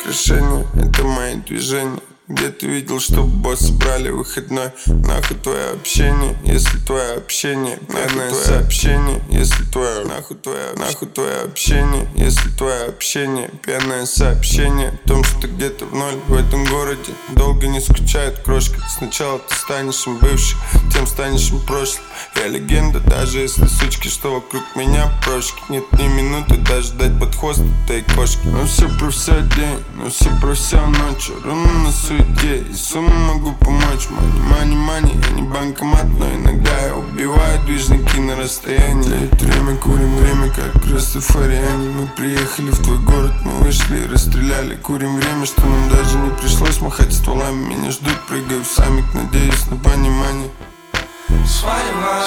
украшения, это мои движения. Где ты видел, что боссы брали выходной? Нахуй твое общение, если твое общение пьяное сообщение, если твое нахуй твое общение, если твое общение пьяное сообщение о том, что где-то в ноль в этом городе долго не скучает крошка. Сначала ты станешь им бывшим, тем станешь им прошлым. Я легенда, даже если сучки, что вокруг меня прошки. Нет ни минуты даже дать под хвост этой кошки. Но все про все день, но все про все ночь. Руну на суете, и сумму могу помочь. Мани, я не банкомат, но иногда я убиваю движники на расстоянии. Лет время, курим время, как растафариане. Мы приехали в твой город, мы вышли и расстреляли. Курим время, что нам даже не пришлось махать стволами. Меня ждут, прыгаю в самик, надеюсь на понимание. Свадьба,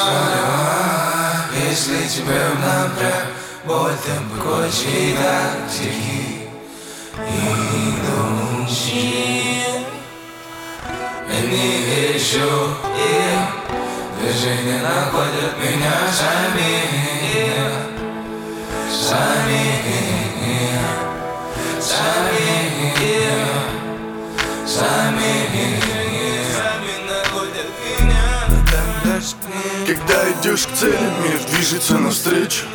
если тебе напряг, боль темпы кочи так тихи и души. Я не ищу их, движения находят меня сами. Когда идешь к цели, мир движется навстречу.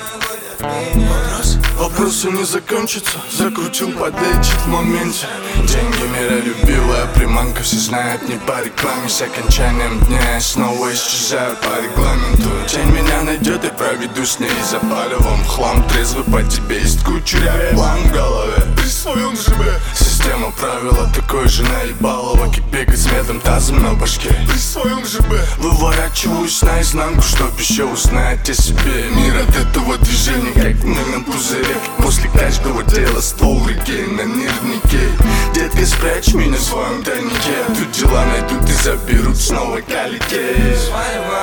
Вопросы не закончатся, закрутил, подлечит в моменте. Деньги мира любивая приманка, все знают не по рекламе. С окончанием дня я снова исчезаю по регламенту. Тень меня найдет и проведу с ней запаливом в хлам. Трезвый по тебе есть куча план в голове. При своем ЖБ система правила такой же наебалова, как бегать с медом тазом на башке. При своем ЖБ выворачиваюсь наизнанку, чтоб еще узнать о себе. Мир от этого движения как мы на пузыре. После каждого дела ствол в руке на нервнике. Детка, спрячь меня в своем тайнике. Тут дела найдут и заберут снова калике. Свадьба,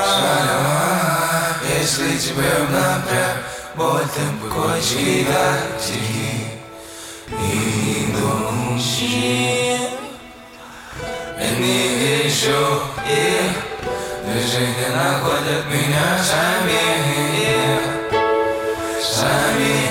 если тебе напряг, боль темпы кочки так тихи и души. Я не ищу их, движения находят меня сами.